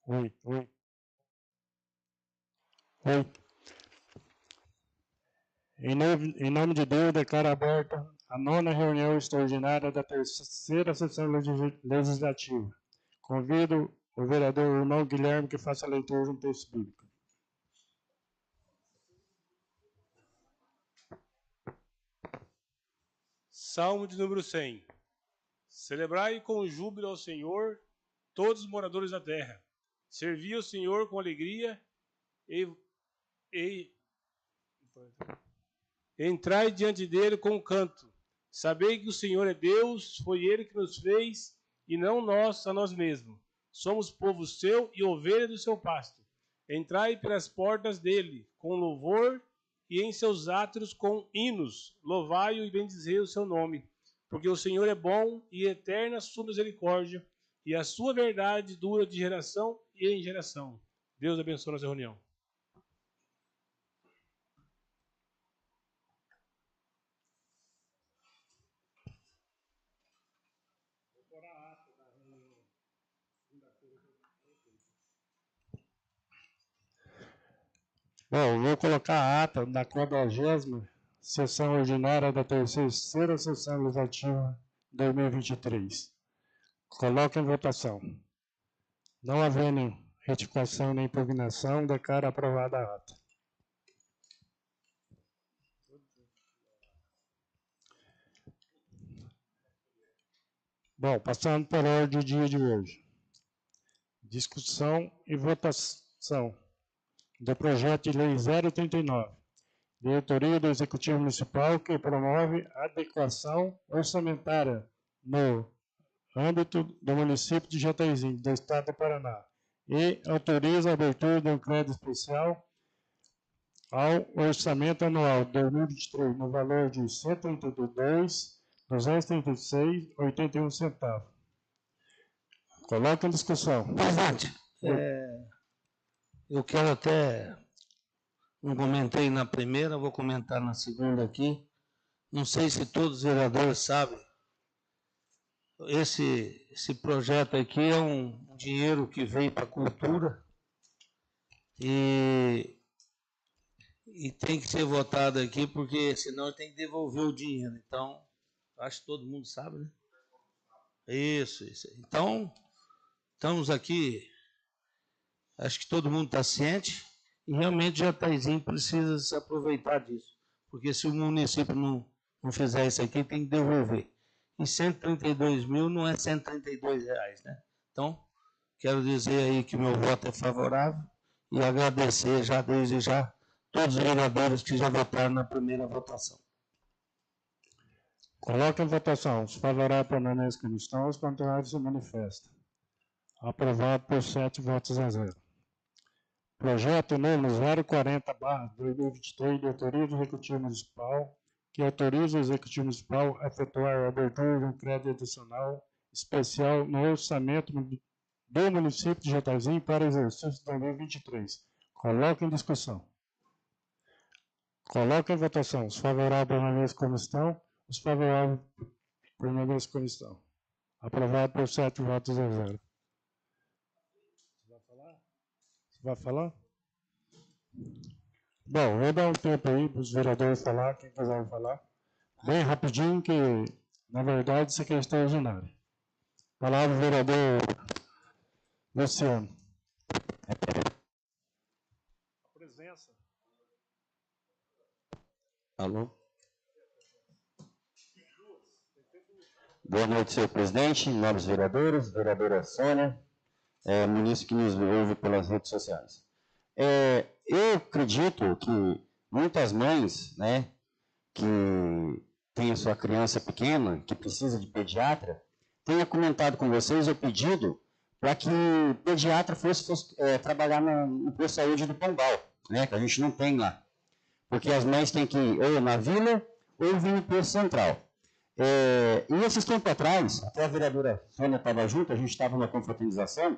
Oi, oi. Oi. Em nome de Deus, declaro aberta a 9ª reunião extraordinária da 3ª sessão legislativa. Convido o vereador irmão Guilherme que faça a leitura do texto bíblico. Salmo de número 100. Celebrai com júbilo ao Senhor, todos os moradores da terra. Servi ao Senhor com alegria e entrai diante dele com canto. Sabei que o Senhor é Deus, foi ele que nos fez, e não nós a nós mesmos. Somos povo seu e ovelha do seu pasto. Entrai pelas portas dele com louvor e em seus átrios com hinos. Louvai-o e bendizei o seu nome. Porque o Senhor é bom e eterna a sua misericórdia, e a sua verdade dura de geração e em geração. Deus abençoe nossa reunião. Bom, vou colocar a ata da 40ª sessão ordinária da 3ª sessão legislativa 2023. Coloque em votação. Não havendo retificação nem impugnação, declaro aprovada a ata. Bom, passando para a ordem do dia de hoje. Discussão e votação do projeto de lei 039, de autoria do Executivo Municipal, que promove a adequação orçamentária no âmbito do município de Jataizinho, do Estado do Paraná, e autoriza a abertura de um crédito especial ao orçamento anual de 2023, no valor de R$ 182.236,81 centavos. Coloca em discussão. Presidente, eu quero até, não comentei na primeira, vou comentar na segunda aqui. Não sei se todos os vereadores sabem, esse projeto aqui é um dinheiro que veio para a cultura e tem que ser votado aqui, porque senão tem que devolver o dinheiro. Então, acho que todo mundo sabe, né? Isso. Então, estamos aqui, acho que todo mundo está ciente, e realmente Jataizinho precisa se aproveitar disso, porque se o município não fizer isso aqui, tem que devolver. E 132 mil não é 132 reais, né? Então, quero dizer aí que meu voto é favorável e agradecer já desde já todos os vereadores que já votaram na primeira votação. Coloca em votação. Os favoráveis permanecem como estão, os contrários se manifestam. Aprovado por 7 votos a 0. Projeto número 040/2023, de autoria do Executivo Municipal, que autoriza o Executivo Municipal a efetuar a abertura de um crédito adicional especial no orçamento do município de Jataizinho para o exercício 2023. Coloca em discussão. Coloca em votação. Os favoráveis permanecem como estão, os favoráveis permanecem como estão. Aprovado por 7 votos a 0. Você vai falar? Bom, vou dar um tempo aí para os vereadores falar, quem quiser falar. Bem rapidinho, que na verdade isso aqui é extraordinário. Palavra do vereador Luciano. A presença. Alô? Boa noite, senhor presidente, nobres vereadores, vereadora Sônia, munícipe que nos ouve pelas redes sociais. Eu acredito que muitas mães, né, que têm a sua criança pequena, que precisa de pediatra, tenha comentado com vocês o pedido para que o pediatra fosse trabalhar no posto de saúde do Pombal, né, que a gente não tem lá. Porque as mães têm que ir ou na vila ou vir no posto central. E esses tempos atrás, até a vereadora Sônia estava junto, a gente estava na confraternização,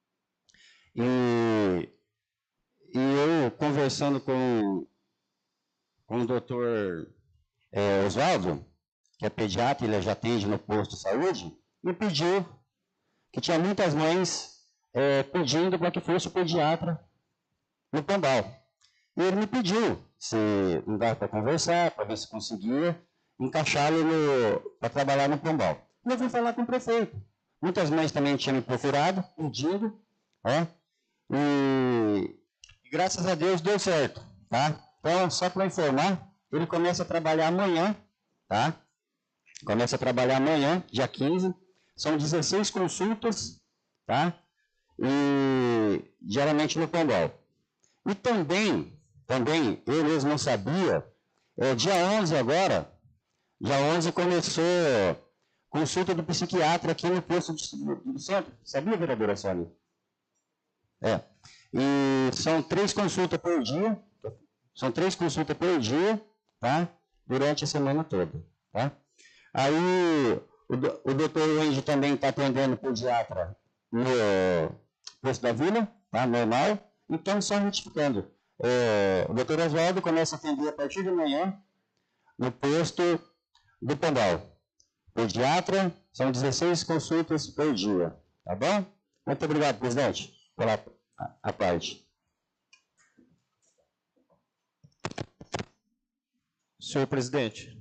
e eu conversando com o doutor Oswaldo, que é pediatra, ele já atende no posto de saúde, me pediu que tinha muitas mães pedindo para que fosse o pediatra no Pombal. E ele me pediu se não dava para conversar, para ver se conseguia encaixá-lo para trabalhar no Pombal. E eu fui falar com o prefeito. Muitas mães também tinham me procurado, pedindo, e graças a Deus deu certo, tá? Então, só para informar, ele começa a trabalhar amanhã, tá? Começa a trabalhar amanhã, dia 15, são 16 consultas, tá? E geralmente no Pombal. E também, eu mesmo não sabia, dia 11 agora, dia 11 começou consulta do psiquiatra aqui no posto do centro. Sabia, vereadora Sônia? E são 3 consultas por dia. São 3 consultas por dia, tá? Durante a semana toda, tá? Aí, o doutor Wendy também está atendendo pediatra no posto da Vila, tá? Normal. Então, só retificando. O doutor Oswaldo começa a atender a partir de manhã no posto do Pombal. Pediatra, são 16 consultas por dia, tá bom? Muito obrigado, presidente, pela a parte. Senhor presidente,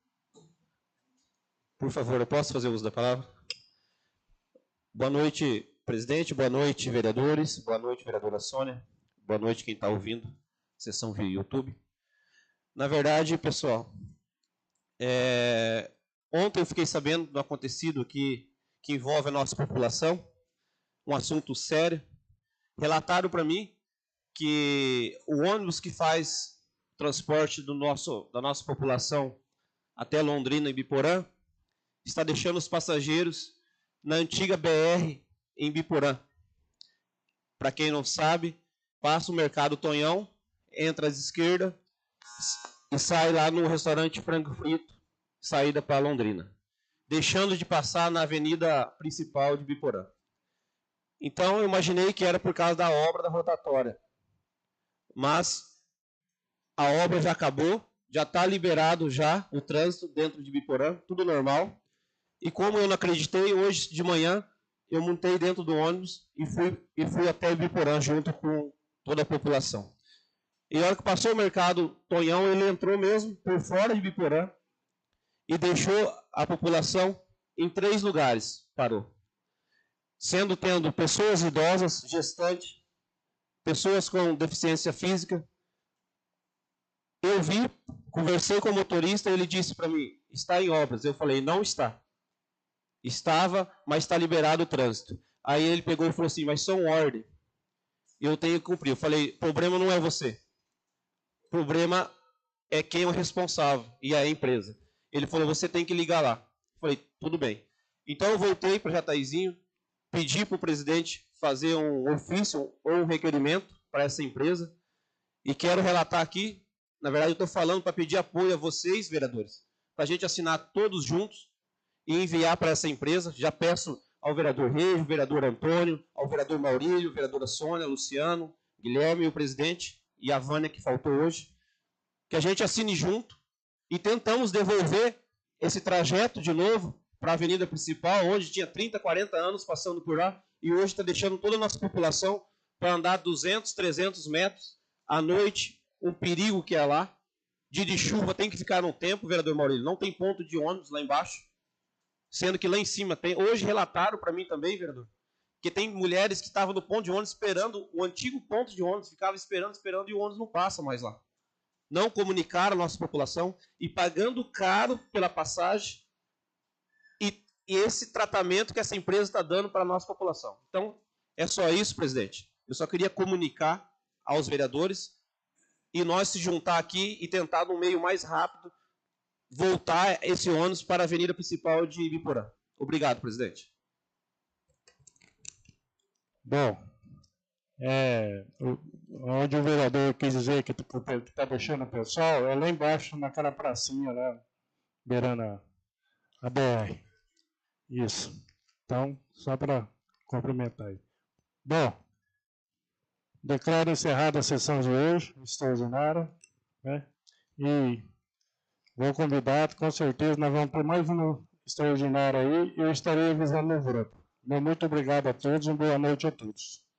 por favor, eu posso fazer uso da palavra? Boa noite, presidente, boa noite, vereadores, boa noite, vereadora Sônia, boa noite quem está ouvindo, sessão via YouTube. Na verdade, pessoal, ontem eu fiquei sabendo do acontecido que envolve a nossa população, um assunto sério. Relataram para mim que o ônibus que faz transporte da nossa população até Londrina e Biporã está deixando os passageiros na antiga BR em Biporã. Para quem não sabe, passa o Mercado Tonhão, entra à esquerda e sai lá no restaurante Frango Frito, saída para Londrina, deixando de passar na avenida principal de Biporã. Então, eu imaginei que era por causa da obra da rotatória. Mas a obra já acabou, já está liberado já o trânsito dentro de Biporã, tudo normal. E como eu não acreditei, hoje de manhã eu montei dentro do ônibus e fui até Biporã junto com toda a população. E a hora que passou o Mercado Tonhão, ele entrou mesmo por fora de Biporã e deixou a população em 3 lugares, parou. Tendo pessoas idosas, gestantes, pessoas com deficiência física. Eu vi, conversei com o motorista, ele disse para mim, está em obras. Eu falei, não está. Estava, mas está liberado o trânsito. Aí ele pegou e falou assim, mas são ordem. Eu tenho que cumprir. Eu falei, o problema não é você. O problema é quem é o responsável, e é a empresa. Ele falou, você tem que ligar lá. Eu falei, tudo bem. Então eu voltei para Jataizinho, pedi para o presidente fazer um ofício ou um requerimento para essa empresa, e quero relatar aqui, na verdade eu estou falando para pedir apoio a vocês, vereadores, para a gente assinar todos juntos e enviar para essa empresa. Já peço ao vereador Reis, ao vereador Antônio, ao vereador Maurílio, vereadora Sônia, Luciano, Guilherme e o presidente, e a Vânia que faltou hoje, que a gente assine junto e tentamos devolver esse trajeto de novo para a avenida principal, onde tinha 30, 40 anos passando por lá, e hoje está deixando toda a nossa população para andar 200, 300 metros à noite, um perigo que é lá. Dia de chuva tem que ficar no tempo, vereador Maurílio, não tem ponto de ônibus lá embaixo, sendo que lá em cima tem. Hoje relataram para mim também, vereador, que tem mulheres que estavam no ponto de ônibus esperando, o antigo ponto de ônibus, ficava esperando, e o ônibus não passa mais lá. Não comunicaram a nossa população e pagando caro pela passagem e esse tratamento que essa empresa está dando para a nossa população. Então, é só isso, presidente. Eu só queria comunicar aos vereadores e nós se juntar aqui e tentar, no meio mais rápido, voltar esse ônibus para a avenida principal de Ibiporã. Obrigado, presidente. Bom, onde o vereador quis dizer que está deixando o pessoal é lá embaixo, naquela pracinha lá, beirando a BR. Isso. Então, só para complementar aí. Bom, declaro encerrada a sessão de hoje, extraordinária, né? E vou convidar, com certeza, nós vamos ter mais um extraordinário aí, e eu estarei avisando no grupo. Meu muito obrigado a todos e boa noite a todos.